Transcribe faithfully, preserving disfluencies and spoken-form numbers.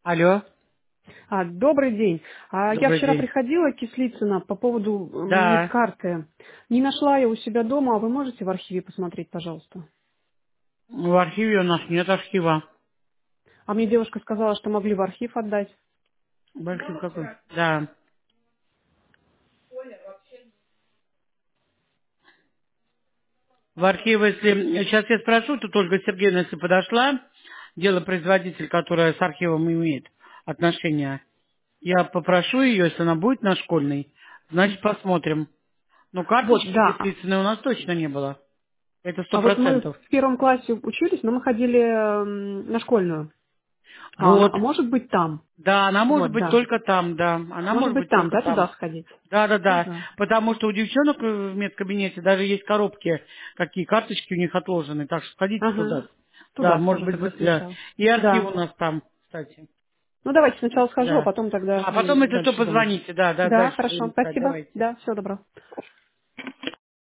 Алло, А, добрый день. А, я добрый вчера день. приходила к Кислицына по поводу м, Да, медкарты. Не нашла я у себя дома, а вы можете в архиве посмотреть, пожалуйста? в архиве у нас нет архива. А мне девушка сказала, что могли в архив отдать. В архив какой? Да. В архив, если... Сейчас я спрошу, тут Ольга Сергеевна, если подошла, делопроизводитель, которая с архивом имеет отношение, я попрошу ее, если она будет на школьной, значит посмотрим. Но Вот, карточки да. А Кислицыной у нас точно не было. Это сто а вот мы процентов. в первом классе учились, но мы ходили м, на школьную. А, она, Вот. а может быть там? Да, она может Вот, быть да. только там, да. Она Может может быть быть там, только да, там. туда сходить? Да, да, да. Ага. Потому что у девчонок в медкабинете даже есть коробки, какие карточки у них отложены. Так что сходите Ага. туда. Да, Туда может схожу быть, тогда будет, да. сначала. И архив Да. у нас там, кстати. Ну, давайте сначала схожу, а Да. потом тогда А потом, м, если что, дальше думать. позвоните. Да, да, Да, дальше хорошо. будем искать. Спасибо. Давайте. Да, всего доброго.